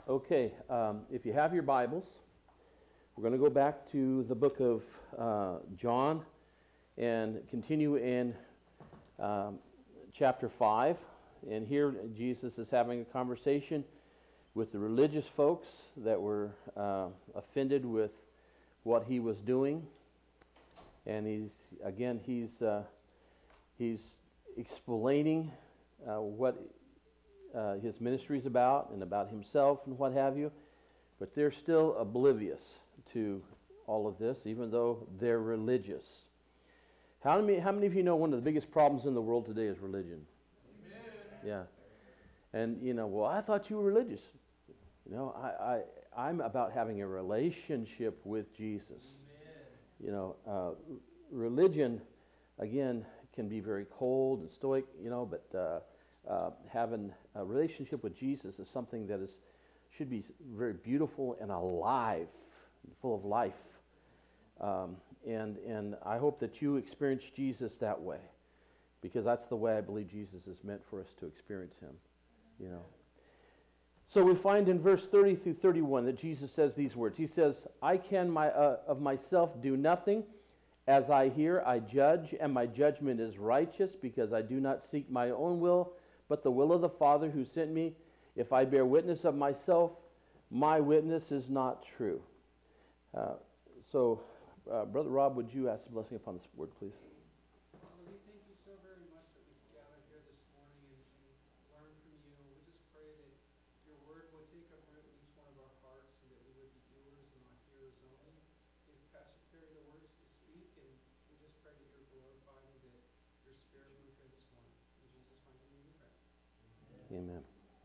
Okay, if you have your Bibles, we're going to go back to the book of John and continue in chapter 5. And here Jesus is having a conversation with the religious folks that were offended with what he was doing. And he's explaining what his ministry is about and about himself and what have you, but they're still oblivious to all of this, even though they're religious. How many of you know one of the biggest problems in the world today is religion? Amen. Yeah. And, well, I thought you were religious. I'm about having a relationship with Jesus. Amen. Religion, again, can be very cold and stoic, but having a relationship with Jesus is something that should be very beautiful and alive, full of life. And I hope that you experience Jesus that way, because that's the way I believe Jesus is meant for us to experience him. So we find in verse 30 through 31 that Jesus says these words. He says, "I can of myself do nothing. As I hear, I judge, and my judgment is righteous, because I do not seek my own will, but the will of the Father who sent me. If I bear witness of myself, my witness is not true." Brother Rob, would you ask a blessing upon this word, please? Father, we thank you so very much that we could gather here this morning and learn from you. We just pray that your word would take up root in each one of our hearts, and that we would be doers and not hearers only. Give Pastor Perry the words to speak, and we just pray that you're glorified and that your spirit move here this morning. In Jesus' mighty name we pray. Amen.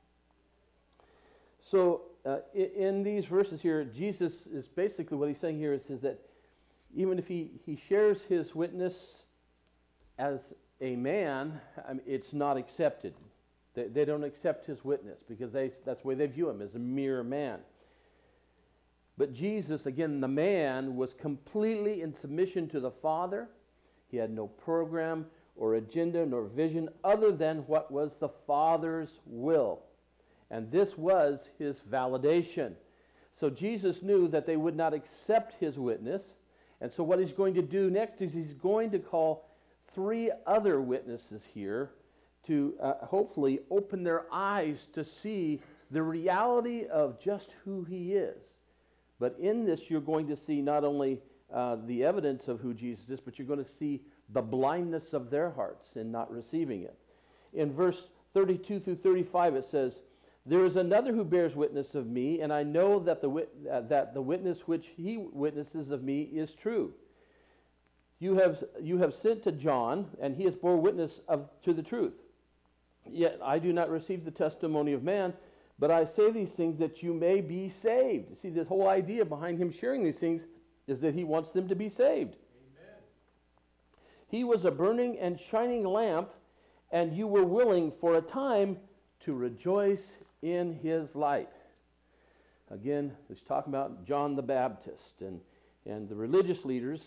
So in these verses here, Jesus is basically, what he's saying here is that even if he shares his witness as a man, it's not accepted. They don't accept his witness, because that's the way they view him, as a mere man. But Jesus, again, the man, was completely in submission to the Father. He had no program or agenda nor vision other than what was the Father's will. And this was his validation. So Jesus knew that they would not accept his witness. And so what he's going to do next is he's going to call 3 other witnesses here to hopefully open their eyes to see the reality of just who he is. But in this, you're going to see not only the evidence of who Jesus is, but you're going to see the blindness of their hearts in not receiving it. In verse 32 through 35, it says, "There is another who bears witness of me, and I know that the witness which he witnesses of me is true. You have sent to John, and he has bore witness to the truth. Yet I do not receive the testimony of man, but I say these things that you may be saved." You see, this whole idea behind him sharing these things is that he wants them to be saved. Amen. "He was a burning and shining lamp, and you were willing for a time to rejoice in his light." Again, it's talking about John the Baptist, and the religious leaders,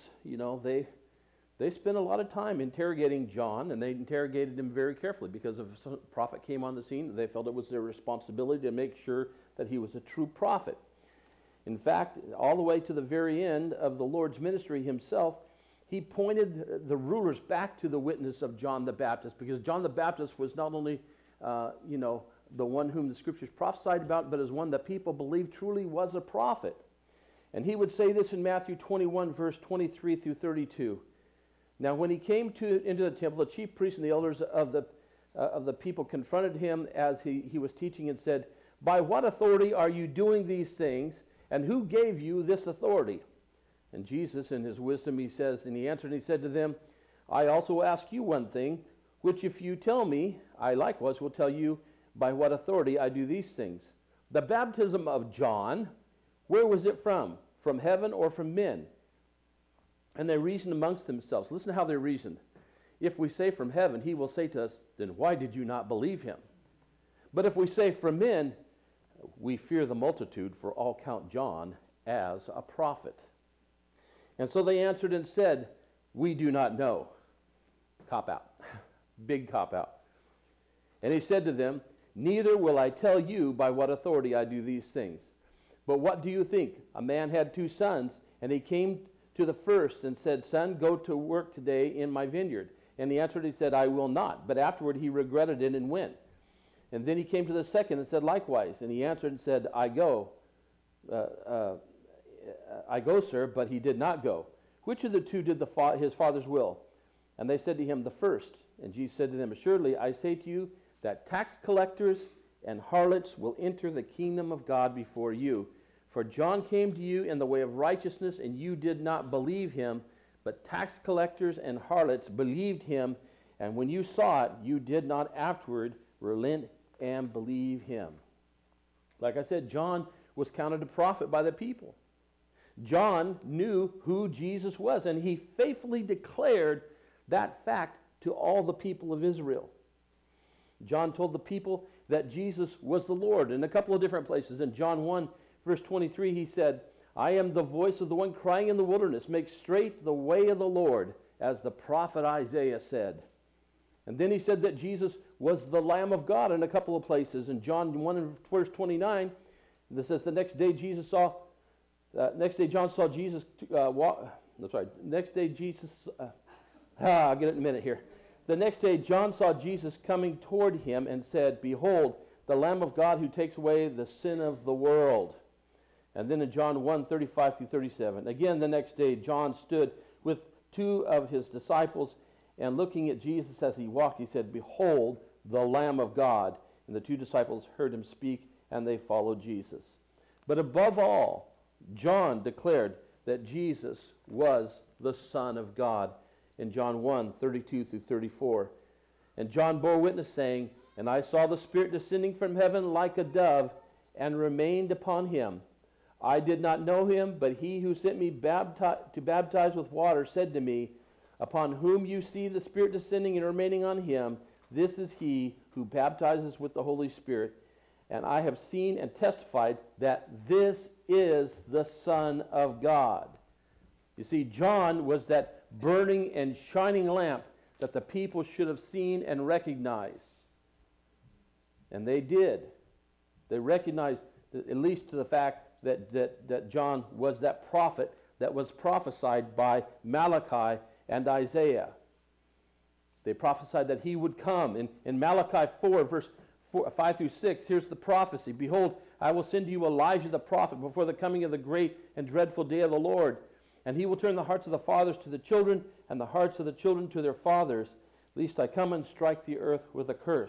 they spent a lot of time interrogating John, and they interrogated him very carefully, because if a prophet came on the scene, they felt it was their responsibility to make sure that he was a true prophet. In fact, all the way to the very end of the Lord's ministry himself, he pointed the rulers back to the witness of John the Baptist, because John the Baptist was not only the one whom the scriptures prophesied about, but as one that people believed truly was a prophet. And he would say this in Matthew 21, verse 23 through 32. "Now when he came into the temple, the chief priests and the elders of the people confronted him as he was teaching, and said, 'By what authority are you doing these things, and who gave you this authority?' And Jesus, in his wisdom, he answered and he said to them, 'I also ask you one thing, which if you tell me, I likewise will tell you by what authority I do these things. The baptism of John, where was it from? From heaven or from men?' And they reasoned amongst themselves." Listen to how they reasoned. "If we say from heaven, he will say to us, 'Then why did you not believe him?' But if we say from men, we fear the multitude, for all count John as a prophet." And so they answered and said, "We do not know." Cop out. Big cop out. And he said to them, Neither will I tell you by what authority I do these things. But what do you think? A man had 2 sons, and he came to the first and said, Son, go to work today in my vineyard. And he answered, he said, I will not. But afterward he regretted it and went. And then he came to the second and said likewise. And he answered and said, I go, sir, but he did not go. Which of the 2 did his father's will? And they said to him, the first. And Jesus said to them, Assuredly, I say to you, that tax collectors and harlots will enter the kingdom of God before you. For John came to you in the way of righteousness, and you did not believe him, but tax collectors and harlots believed him, and when you saw it, you did not afterward relent and believe him. Like I said, John was counted a prophet by the people. John knew who Jesus was, and he faithfully declared that fact to all the people of Israel. John told the people that Jesus was the Lord in a couple of different places. In John 1, verse 23, he said, I am the voice of the one crying in the wilderness, make straight the way of the Lord, as the prophet Isaiah said. And then he said that Jesus was the Lamb of God in a couple of places. In John 1, verse 29, this says, John saw Jesus walk. That's right. I'll get it in a minute here. The next day, John saw Jesus coming toward him and said, Behold, the Lamb of God who takes away the sin of the world. And then in John 1, 35 through 37. Again, the next day, John stood with 2 of his disciples, and looking at Jesus as he walked, he said, Behold, the Lamb of God. And the 2 disciples heard him speak, and they followed Jesus. But above all, John declared that Jesus was the Son of God. In John 1, 32 through 34. And John bore witness, saying, And I saw the Spirit descending from heaven like a dove, and remained upon him. I did not know him, but he who sent me to baptize with water said to me, Upon whom you see the Spirit descending and remaining on him, this is he who baptizes with the Holy Spirit. And I have seen and testified that this is the Son of God. You see, John was that burning and shining lamp that the people should have seen and recognized. And they did. They recognized, at least to the fact that John was that prophet that was prophesied by Malachi and Isaiah. They prophesied that he would come. In Malachi 4, verse 5 through 6, here's the prophecy. Behold, I will send to you Elijah the prophet before the coming of the great and dreadful day of the Lord. And he will turn the hearts of the fathers to the children, and the hearts of the children to their fathers, lest I come and strike the earth with a curse.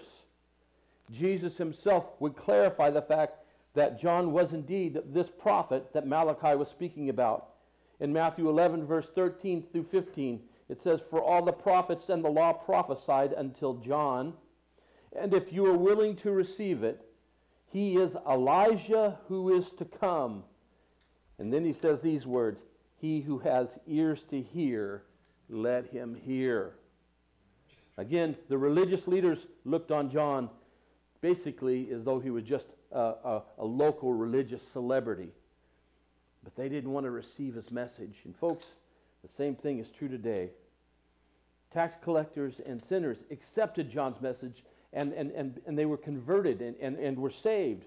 Jesus himself would clarify the fact that John was indeed this prophet that Malachi was speaking about. In Matthew 11, verse 13 through 15, it says, For all the prophets and the law prophesied until John, and if you are willing to receive it, he is Elijah who is to come. And then he says these words, He who has ears to hear, let him hear. Again, the religious leaders looked on John basically as though he was just a local religious celebrity. But they didn't want to receive his message. And folks, the same thing is true today. Tax collectors and sinners accepted John's message, and they were converted and were saved.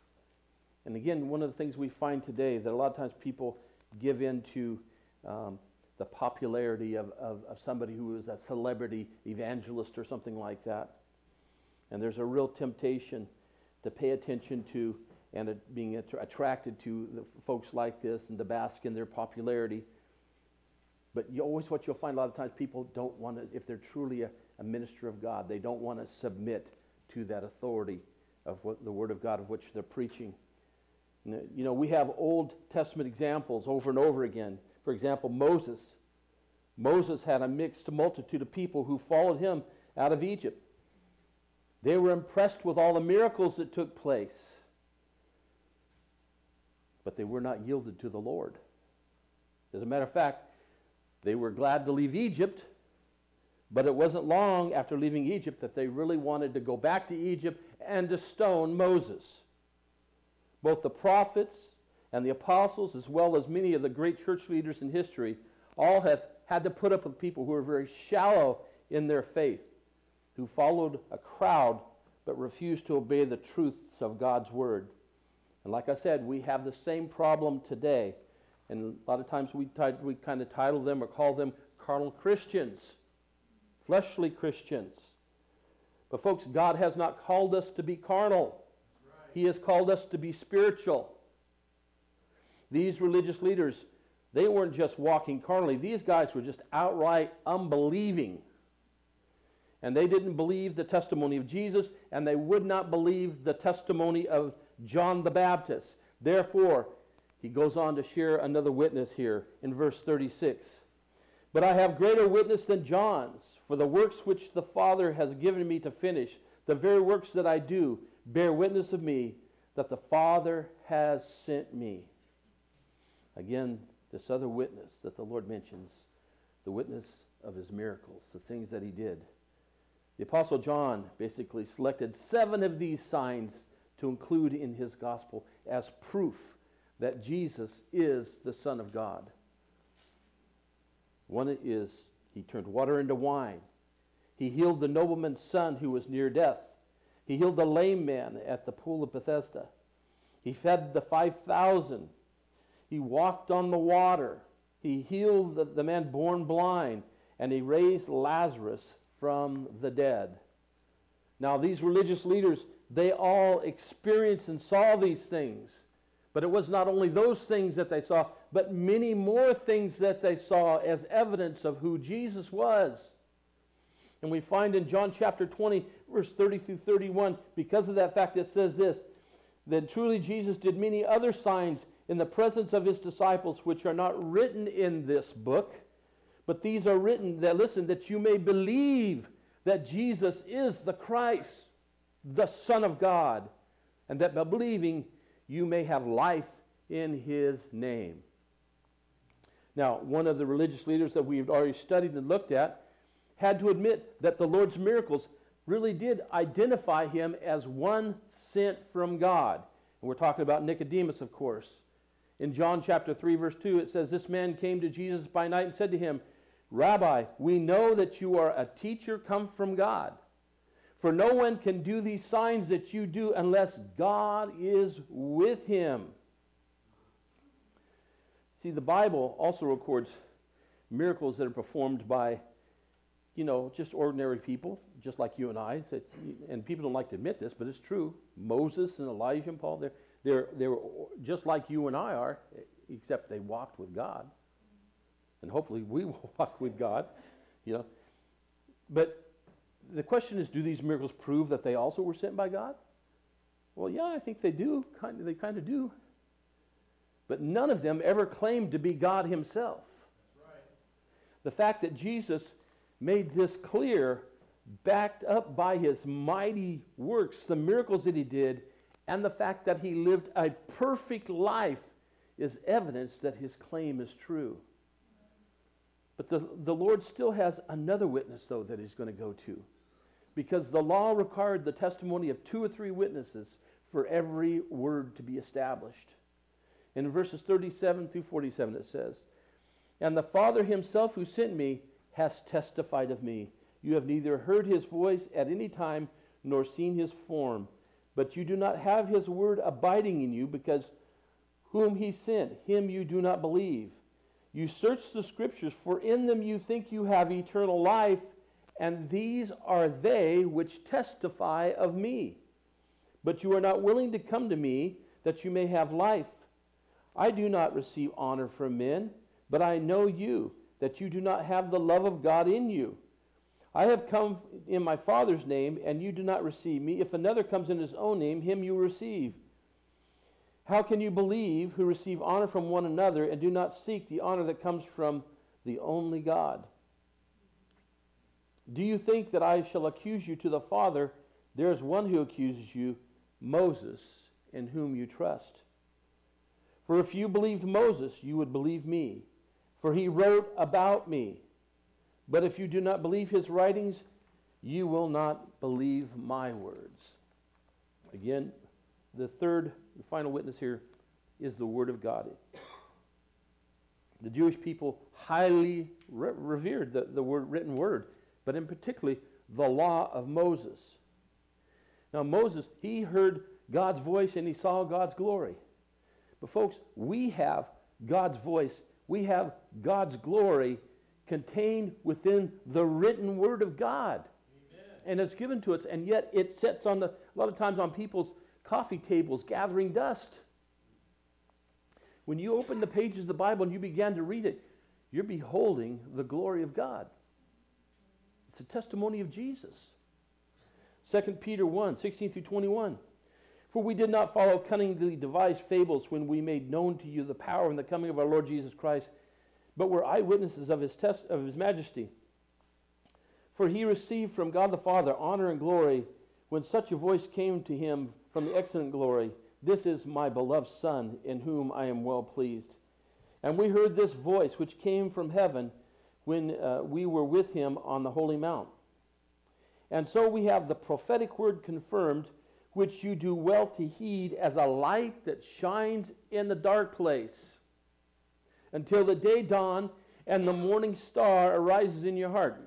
And again, one of the things we find today, that a lot of times people give in to the popularity of somebody who is a celebrity evangelist or something like that. And there's a real temptation to pay attention to and being attracted to the folks like this and to bask in their popularity. But what you'll find a lot of times, people don't want to, if they're truly a minister of God, they don't want to submit to that authority of what the Word of God of which they're preaching. You know, we have Old Testament examples over and over again. For example, Moses. Moses had a mixed multitude of people who followed him out of Egypt. They were impressed with all the miracles that took place, but they were not yielded to the Lord. As a matter of fact, they were glad to leave Egypt, but it wasn't long after leaving Egypt that they really wanted to go back to Egypt and to stone Moses. Both the prophets and the apostles, as well as many of the great church leaders in history, all have had to put up with people who were very shallow in their faith, who followed a crowd but refuse to obey the truths of God's word. And like I said, we have the same problem today. And a lot of times we kind of title them or call them carnal Christians, fleshly Christians. But folks, God has not called us to be carnal. Right. He has called us to be spiritual. These religious leaders, they weren't just walking carnally. These guys were just outright unbelieving. And they didn't believe the testimony of Jesus, and they would not believe the testimony of John the Baptist. Therefore, he goes on to share another witness here in verse 36. But I have greater witness than John's, for the works which the Father has given me to finish, the very works that I do, bear witness of me, that the Father has sent me. Again, this other witness that the Lord mentions, the witness of his miracles, the things that he did. The Apostle John basically selected 7 of these signs to include in his gospel as proof that Jesus is the Son of God. One is he turned water into wine. He healed the nobleman's son who was near death. He healed the lame man at the pool of Bethesda. He fed the 5,000. He walked on the water. He healed the man born blind. And he raised Lazarus from the dead. Now, these religious leaders, they all experienced and saw these things. But it was not only those things that they saw, but many more things that they saw as evidence of who Jesus was. And we find in John chapter 20, verse 30 through 31, because of that fact, it says this, that truly Jesus did many other signs in the presence of his disciples, which are not written in this book, but these are written, that listen, that you may believe that Jesus is the Christ, the Son of God, and that by believing you may have life in his name. Now, one of the religious leaders that we've already studied and looked at had to admit that the Lord's miracles really did identify him as one sent from God. And we're talking about Nicodemus, of course. In John chapter 3, verse 2, it says, this man came to Jesus by night and said to him, Rabbi, we know that you are a teacher come from God. For no one can do these signs that you do unless God is with him. See, the Bible also records miracles that are performed by, just ordinary people, just like you and I. And people don't like to admit this, but it's true. Moses and Elijah and Paul, they were just like you and I are, except they walked with God. And hopefully we will walk with God, But the question is, do these miracles prove that they also were sent by God? Well, yeah, I think they do. They kind of do. But none of them ever claimed to be God himself. That's right. The fact that Jesus made this clear, backed up by his mighty works, the miracles that he did, and the fact that he lived a perfect life is evidence that his claim is true. But the Lord still has another witness, though, that he's going to go to. Because the law required the testimony of 2 or 3 witnesses for every word to be established. In verses 37 through 47 it says, and the Father himself who sent me has testified of me. You have neither heard his voice at any time nor seen his form. But you do not have his word abiding in you, because whom he sent, him you do not believe. You search the Scriptures, for in them you think you have eternal life, and these are they which testify of me. But you are not willing to come to me, that you may have life. I do not receive honor from men, but I know you, that you do not have the love of God in you. I have come in my Father's name, and you do not receive me. If another comes in his own name, him you receive. How can you believe who receive honor from one another and do not seek the honor that comes from the only God? Do you think that I shall accuse you to the Father? There is one who accuses you, Moses, in whom you trust. For if you believed Moses, you would believe me, for he wrote about me. But if you do not believe his writings, you will not believe my words. Again, the final witness here is the Word of God. The Jewish people highly revered the written word, but in particular, the law of Moses. Now Moses, he heard God's voice and he saw God's glory. But folks, we have God's voice. We have God's glory contained within the written word of God. Amen. And it's given to us, and yet it sits on a lot of times on people's coffee tables gathering dust. When you open the pages of the Bible and you begin to read it, you're beholding the glory of God. It's a testimony of Jesus. 2 Peter 1, 16 through 21. For we did not follow cunningly devised fables when we made known to you the power and the coming of our Lord Jesus Christ, but were eyewitnesses of his majesty. For he received from God the Father honor and glory when such a voice came to him from the excellent glory, this is my beloved Son, in whom I am well pleased. And we heard this voice which came from heaven when we were with him on the holy mount. And so we have the prophetic word confirmed, which you do well to heed as a light that shines in the dark place, until the day dawn and the morning star arises in your heart.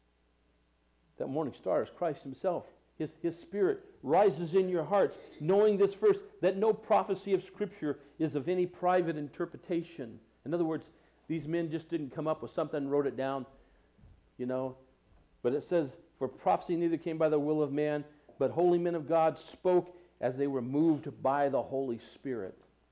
That morning star is Christ himself. His Spirit rises in your hearts, knowing this first, that no prophecy of Scripture is of any private interpretation. In other words, these men just didn't come up with something and wrote it down, But it says, for prophecy neither came by the will of man, but holy men of God spoke as they were moved by the Holy Spirit.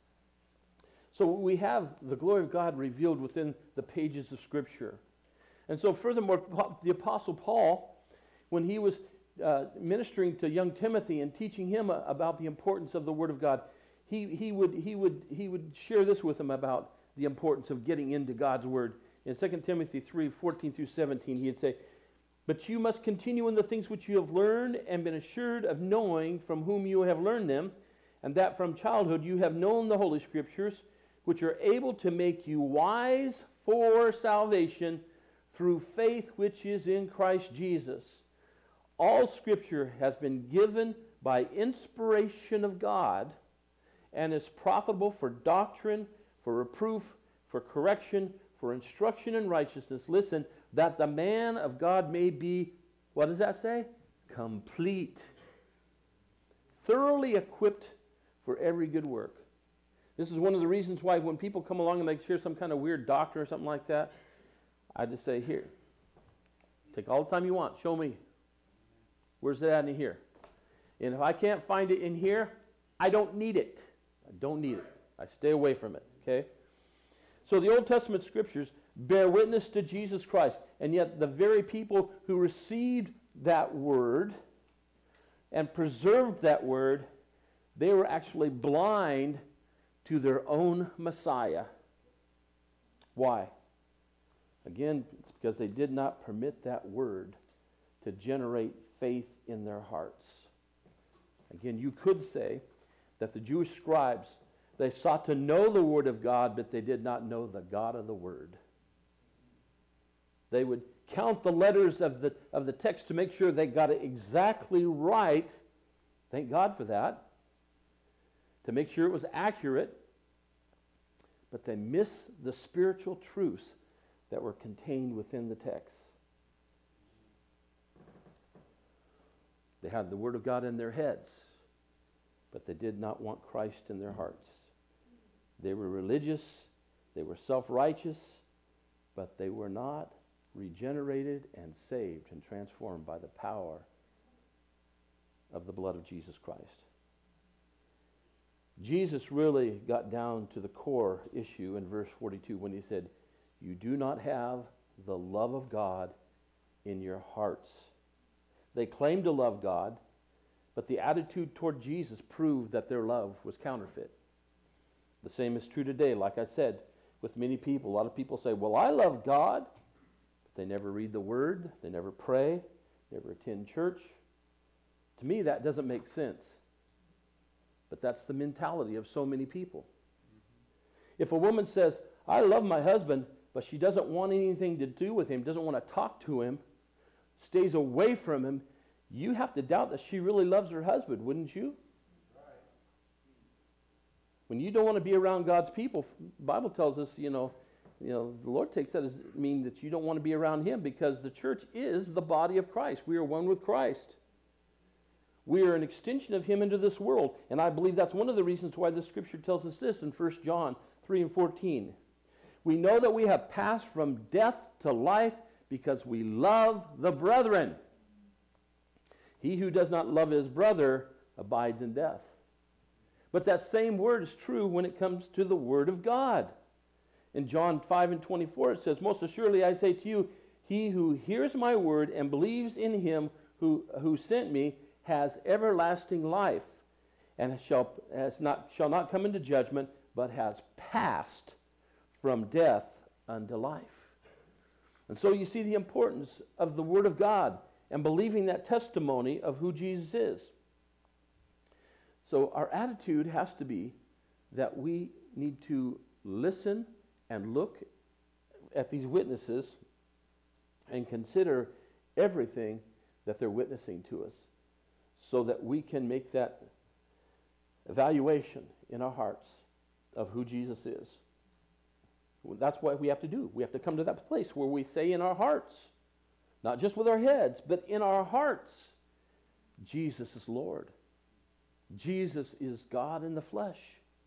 So we have the glory of God revealed within the pages of Scripture. And so furthermore, the Apostle Paul, when he was ministering to young Timothy and teaching him about the importance of the Word of God, he would share this with him about the importance of getting into God's Word. In 2 Timothy 3, 14 through 17, he'd say, but you must continue in the things which you have learned and been assured of knowing from whom you have learned them, and that from childhood you have known the Holy Scriptures, which are able to make you wise for salvation through faith which is in Christ Jesus. All Scripture has been given by inspiration of God and is profitable for doctrine, for reproof, for correction, for instruction in righteousness. Listen, that the man of God may be, what does that say? Complete. Thoroughly equipped for every good work. This is one of the reasons why when people come along and they share some kind of weird doctrine or something like that, I just say, here, take all the time you want. Show me. Where's that in here? And if I can't find it in here, I don't need it. I don't need it. I stay away from it, okay? So the Old Testament Scriptures bear witness to Jesus Christ, and yet the very people who received that word and preserved that word, they were actually blind to their own Messiah. Why? Again, it's because they did not permit that word to generate faith in their hearts. Again, you could say that the Jewish scribes, they sought to know the Word of God, but they did not know the God of the Word. They would count the letters of the text to make sure they got it exactly right. Thank God for that. To make sure it was accurate. But they miss the spiritual truths that were contained within the text. They had the Word of God in their heads, but they did not want Christ in their hearts. They were religious, they were self-righteous, but they were not regenerated and saved and transformed by the power of the blood of Jesus Christ. Jesus really got down to the core issue in verse 42 when he said, you do not have the love of God in your hearts. They claimed to love God, but the attitude toward Jesus proved that their love was counterfeit. The same is true today. Like I said, with many people, a lot of people say, well, I love God, but they never read the Word, they never pray, never attend church. To me, that doesn't make sense. But that's the mentality of so many people. If a woman says, I love my husband, but she doesn't want anything to do with him, doesn't want to talk to him, stays away from him, you have to doubt that she really loves her husband, wouldn't you? Right. When you don't want to be around God's people, the Bible tells us, the Lord takes that as mean that you don't want to be around him, because the church is the body of Christ. We are one with Christ. We are an extension of him into this world. And I believe that's one of the reasons why the scripture tells us this in 1 John 3 and 14. We know that we have passed from death to life because we love the brethren. He who does not love his brother abides in death. But that same word is true when it comes to the word of God. In John 5 and 24 it says, most assuredly I say to you, he who hears my word and believes in him who sent me has everlasting life, and shall not come into judgment, but has passed from death unto life. And so you see the importance of the Word of God and believing that testimony of who Jesus is. So our attitude has to be that we need to listen and look at these witnesses and consider everything that they're witnessing to us, so that we can make that evaluation in our hearts of who Jesus is. That's what we have to do. We have to come to that place where we say in our hearts, not just with our heads, but in our hearts, Jesus is Lord. Jesus is God in the flesh.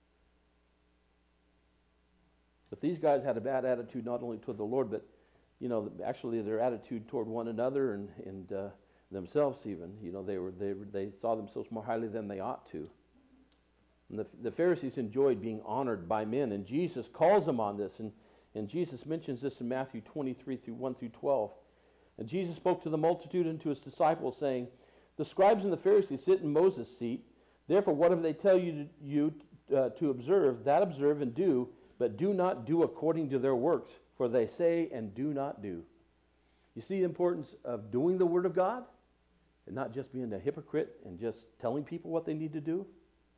But these guys had a bad attitude not only toward the Lord, but actually their attitude toward one another and themselves even. They saw themselves more highly than they ought to. And the Pharisees enjoyed being honored by men, and Jesus calls them on this. And Jesus mentions this in Matthew 23 through 1 through 12. And Jesus spoke to the multitude and to his disciples, saying, the scribes and the Pharisees sit in Moses' seat. Therefore, whatever they tell you to observe, that observe and do, but do not do according to their works, for they say and do not do. You see the importance of doing the Word of God and not just being a hypocrite and just telling people what they need to do?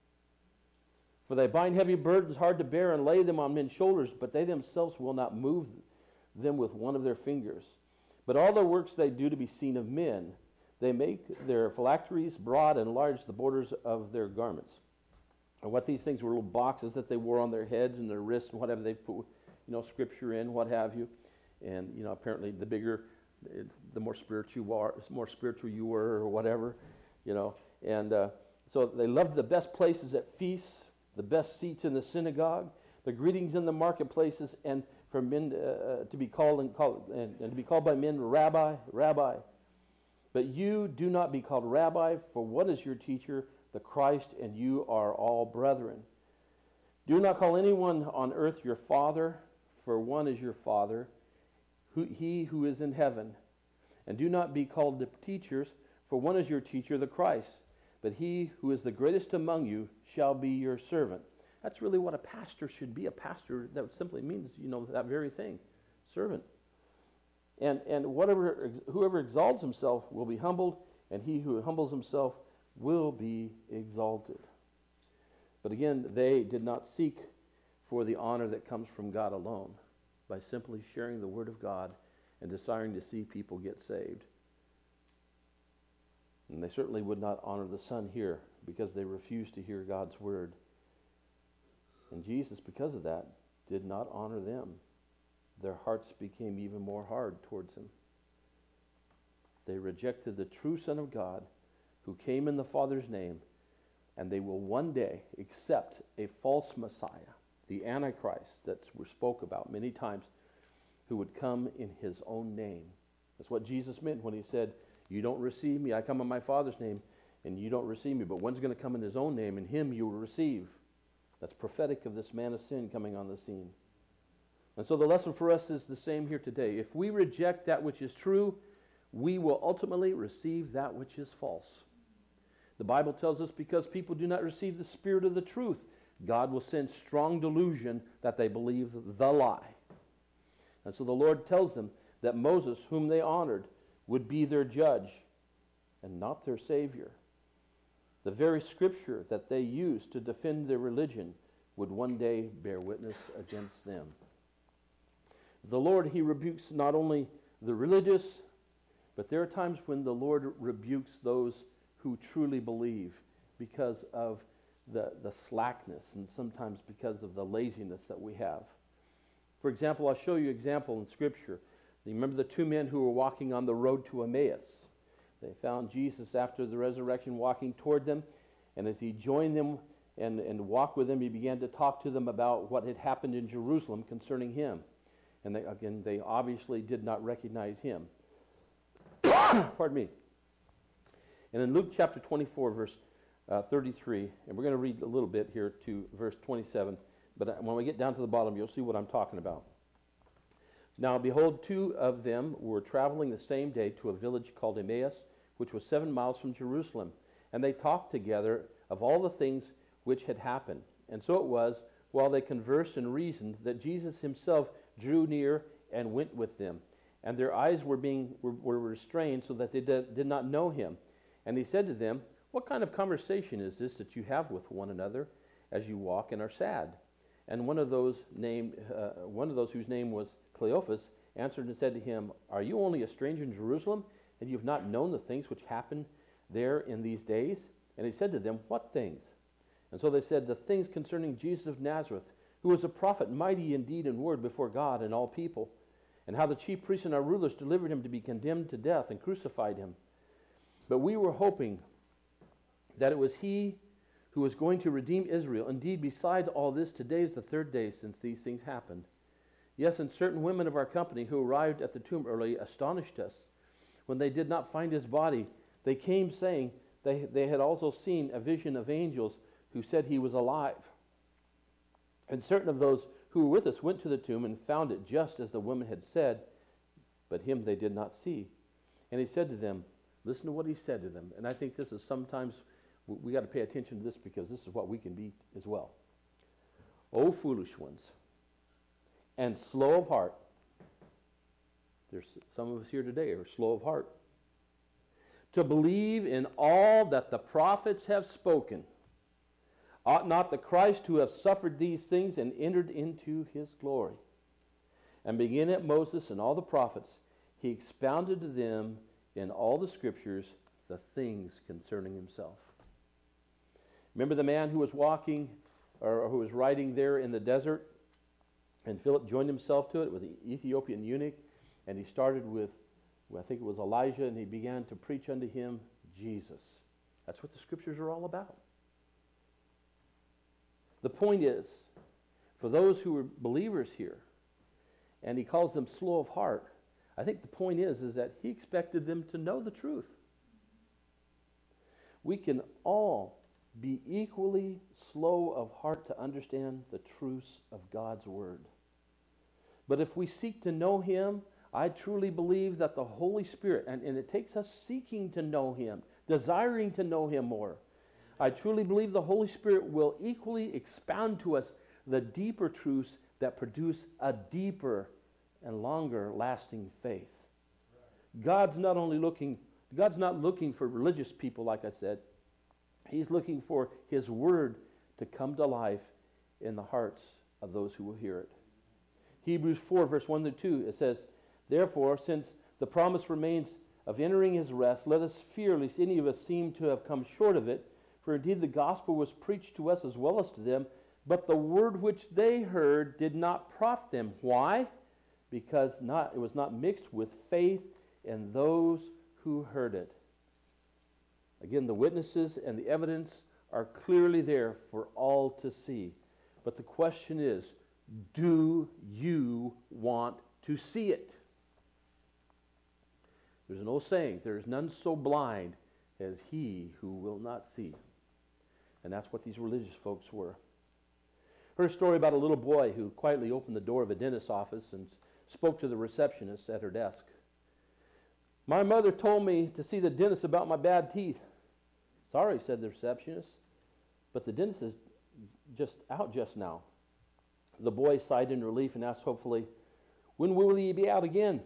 For they bind heavy burdens hard to bear and lay them on men's shoulders, but they themselves will not move them with one of their fingers. But all their works they do to be seen of men. They make their phylacteries broad and enlarge the borders of their garments. And what these things were, little boxes that they wore on their heads and their wrists and whatever they put, scripture in, what have you. And apparently the bigger, the more spiritual you were, or whatever, And so they loved the best places at feasts, the best seats in the synagogue, the greetings in the marketplaces, and for men to be called and to be called by men, Rabbi, Rabbi. But you do not be called Rabbi, for what is your teacher? The Christ, and you are all brethren. Do not call anyone on earth your father, for one is your Father, he who is in heaven. And do not be called the teachers, for one is your teacher, the Christ. But he who is the greatest among you shall be your servant. That's really what a pastor should be. A pastor, that simply means, that very thing, servant. And whoever exalts himself will be humbled, and he who humbles himself will be exalted. But again, they did not seek for the honor that comes from God alone by simply sharing the Word of God and desiring to see people get saved. And they certainly would not honor the Son here because they refused to hear God's Word. And Jesus, because of that, did not honor them. Their hearts became even more hard towards him. They rejected the true Son of God who came in the Father's name, and they will one day accept a false Messiah, the Antichrist that we spoke about many times, who would come in his own name. That's what Jesus meant when he said, you don't receive me, I come in my Father's name, and you don't receive me, but one's going to come in his own name, and him you will receive. That's prophetic of this man of sin coming on the scene. And so the lesson for us is the same here today. If we reject that which is true, we will ultimately receive that which is false. The Bible tells us because people do not receive the spirit of the truth, God will send strong delusion that they believe the lie. And so the Lord tells them that Moses, whom they honored, would be their judge and not their Savior. The very scripture that they used to defend their religion would one day bear witness against them. The Lord, he rebukes not only the religious, but there are times when the Lord rebukes those who truly believe because of the slackness and sometimes because of the laziness that we have. For example, I'll show you an example in Scripture. You remember the two men who were walking on the road to Emmaus. They found Jesus after the resurrection walking toward them, and as he joined them and walked with them, he began to talk to them about what had happened in Jerusalem concerning him. And they obviously did not recognize him. Pardon me. And in Luke chapter 24, verse 33, and we're going to read a little bit here to verse 27, but when we get down to the bottom, you'll see what I'm talking about. Now, behold, two of them were traveling the same day to a village called Emmaus, which was 7 miles from Jerusalem. And they talked together of all the things which had happened. And so it was, while they conversed and reasoned, that Jesus himself drew near and went with them. And their eyes were restrained so that they did not know him. And he said to them, "What kind of conversation is this that you have with one another as you walk and are sad?" And one of those whose name was Cleophas answered and said to him, "Are you only a stranger in Jerusalem, and you have not known the things which happened there in these days?" And he said to them, "What things?" And so they said, "The things concerning Jesus of Nazareth, who was a prophet, mighty in deed and word before God and all people, and how the chief priests and our rulers delivered him to be condemned to death and crucified him. But we were hoping that it was he who was going to redeem Israel. Indeed, besides all this, today is the 3rd day since these things happened. Yes, and certain women of our company who arrived at the tomb early astonished us. When they did not find his body, they came saying they had also seen a vision of angels who said he was alive. And certain of those who were with us went to the tomb and found it just as the women had said, but him they did not see. And he said to them," listen to what he said to them, and I think this is sometimes, we got to pay attention to this because this is what we can be as well. "O foolish ones, and slow of heart." There's some of us here today are slow of heart. "To believe in all that the prophets have spoken. Ought not the Christ to have suffered these things and entered into his glory? And beginning at Moses and all the prophets, he expounded to them in all the scriptures the things concerning himself." Remember the man who was walking, or who was riding there in the desert, and Philip joined himself to it with the Ethiopian eunuch, and he started with, I think it was Elijah, and he began to preach unto him Jesus. That's what the scriptures are all about. The point is, for those who are believers here, and he calls them slow of heart, I think the point is that he expected them to know the truth. We can all be equally slow of heart to understand the truths of God's word. But if we seek to know him, I truly believe that the Holy Spirit, and it takes us seeking to know him, desiring to know him more, I truly believe the Holy Spirit will equally expound to us the deeper truths that produce a deeper and longer lasting faith. God's not looking for religious people, like I said. He's looking for his word to come to life in the hearts of those who will hear it. Hebrews 4, verse 1 to 2, it says, "Therefore, since the promise remains of entering his rest, let us fear lest any of us seem to have come short of it. For indeed the gospel was preached to us as well as to them, but the word which they heard did not profit them." Why? Because it was not mixed with faith in those who heard it. Again, the witnesses and the evidence are clearly there for all to see. But the question is, do you want to see it? There's an old saying, "There is none so blind as he who will not see." And that's what these religious folks were. Heard a story about a little boy who quietly opened the door of a dentist's office and spoke to the receptionist at her desk. "My mother told me to see the dentist about my bad teeth." "Sorry," said the receptionist, "but the dentist is just out just now." The boy sighed in relief and asked hopefully, "When will he be out again?"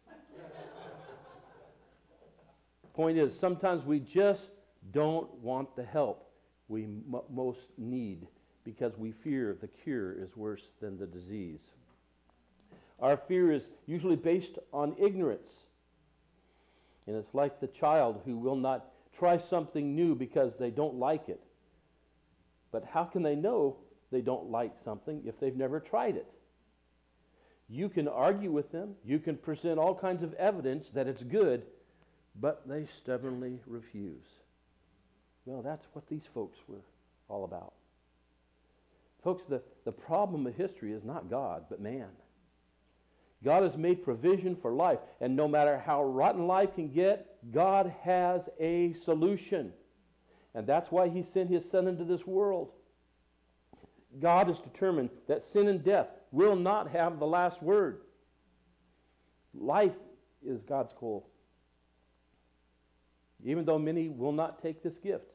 Point is, sometimes we just don't want the help we most need because we fear the cure is worse than the disease. Our fear is usually based on ignorance. And it's like the child who will not try something new because they don't like it. But how can they know they don't like something if they've never tried it? You can argue with them. You can present all kinds of evidence that it's good, but they stubbornly refuse. Well, that's what these folks were all about. Folks, the problem of history is not God, but man. God has made provision for life, and no matter how rotten life can get, God has a solution. And that's why he sent his Son into this world. God is determined that sin and death will not have the last word. Life is God's goal, even though many will not take this gift.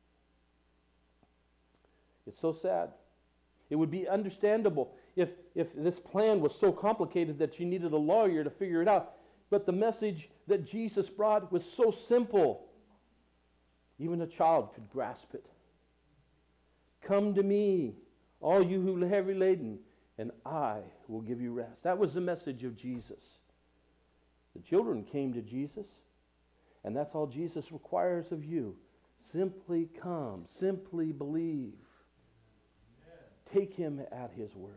It's so sad. It would be understandable if this plan was so complicated that you needed a lawyer to figure it out. But the message that Jesus brought was so simple. Even a child could grasp it. Come to me, all you who are heavy laden, and I will give you rest. That was the message of Jesus. The children came to Jesus, and that's all Jesus requires of you. Simply come, simply believe. Take him at his word.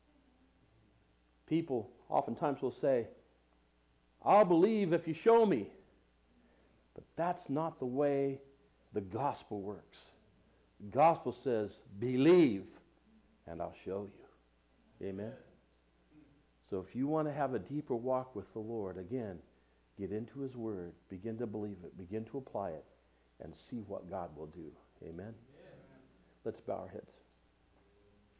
People oftentimes will say, I'll believe if you show me. But that's not the way the gospel works. The gospel says, believe, and I'll show you. Amen? So if you want to have a deeper walk with the Lord, again, get into his word, begin to believe it, begin to apply it, and see what God will do. Amen? Let's bow our heads.